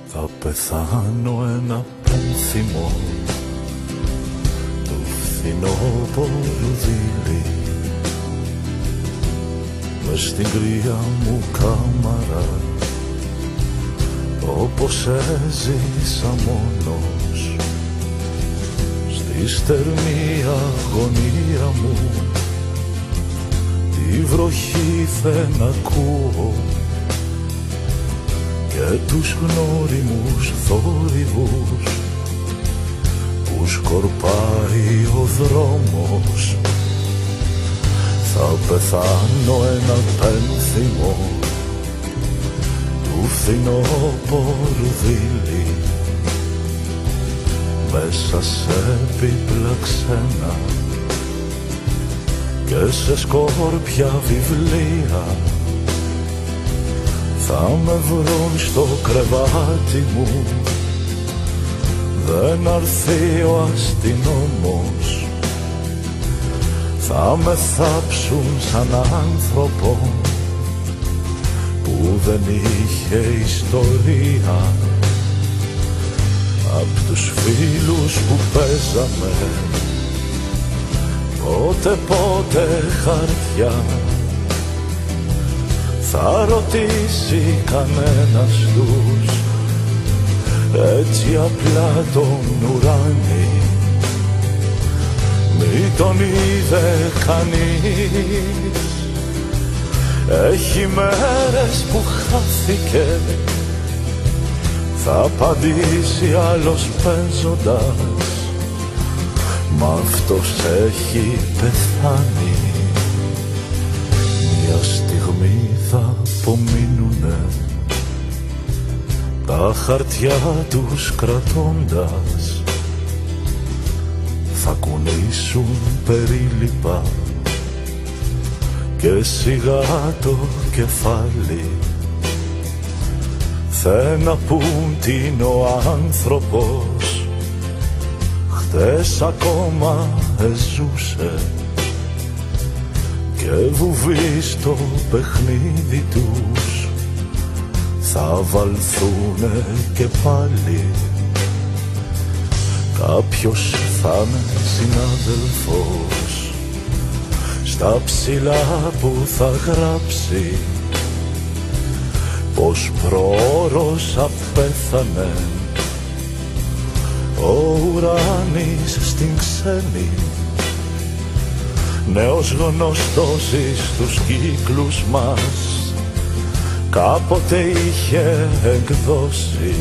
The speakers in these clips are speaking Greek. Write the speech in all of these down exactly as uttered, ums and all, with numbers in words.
Θα πεθάνω ένα πένθυμο του φθινόπωρου δίλη, μες στην κρύα μου κάμαρα, όπως έζησα μόνος, στη στερνή αγωνία μου τη βροχή δεν ακούω και τους γνώριμους θόρυβους που σκορπάει ο δρόμος. Θα πεθάνω ένα πένθυμο του φθινόπωρου δίλη, μέσα σε έπιπλα ξένα και σε σκόρπια βιβλία. Θα με βρουν στο κρεβάτι μου, δεν αρθεί ο αστυνόμος. Θα με θάψουν σαν άνθρωπο που δεν είχε ιστορία. Απ' τους φίλους που παίζαμε πότε πότε χαρτιά, θα ρωτήσει κανένας τους έτσι απλά τον ουράνι? Μη τον είδε κανείς, έχει μέρες που χάθηκε. Θα απαντήσει άλλος παίζοντας, μα αυτός έχει πεθάνει. Μια στιγμή θα απομείνουνε τα χαρτιά τους κρατώντας, θα κουνήσουν περίλυπα και σιγά το κεφάλι. Θε να πουν τι είναι ο άνθρωπος, χτες ακόμα εζούσε και βουβεί στο παιχνίδι τους θα βαλθούνε και πάλι. Κάποιος θα είναι συνάδελφος στα ψηλά που θα γράψει πως προώρως απέθανε ο ουράνης στην ξένη. Νέος γνωστός στους κύκλους μας κάποτε είχε εκδώσει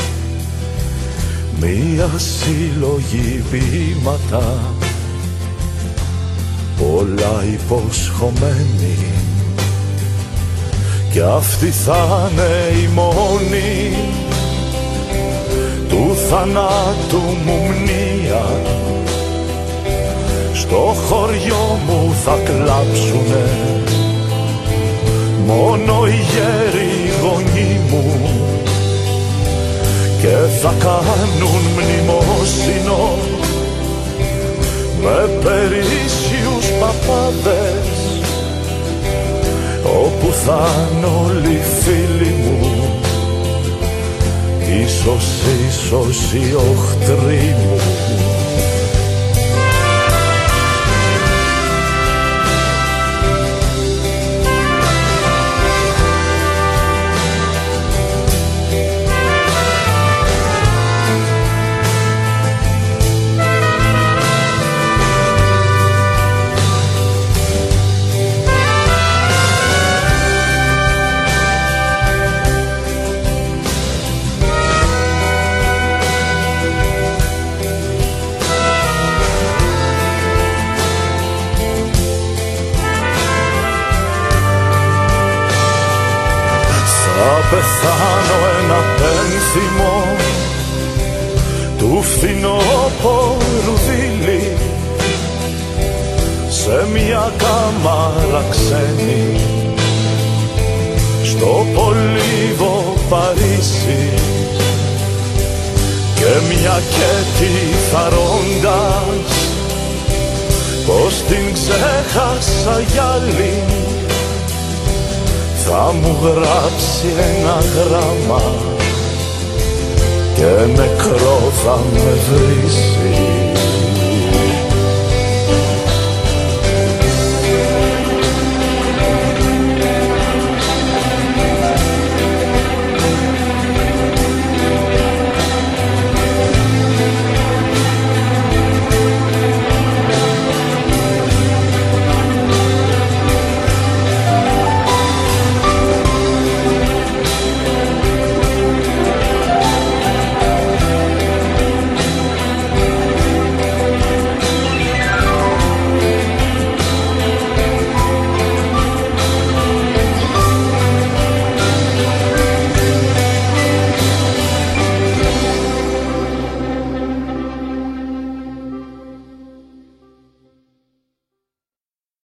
μία συλλογή ποίηματα, πολλά υποσχομένη, κι αυτή θα είναι η μόνη του θανάτου μου μνήα. Στο χωριό μου θα κλάψουνε μόνο οι γέροι γονείς μου και θα κάνουν μνημόσυνο με περίσσιους παπάδες, όπου θα είναι όλοι φίλοι μου, ίσως, ίσως οι οχτροί μου. Πεθάνω ένα πένθυμο του φθινόπωρου δίλη, σε μια κάμαρα ξένη στο πολύβο Παρίσι, και μια κέτη θαρώντας πως την ξέχασα για άλλη, θα μου γράψει ένα γράμμα και νεκρό θα με βρήσεις.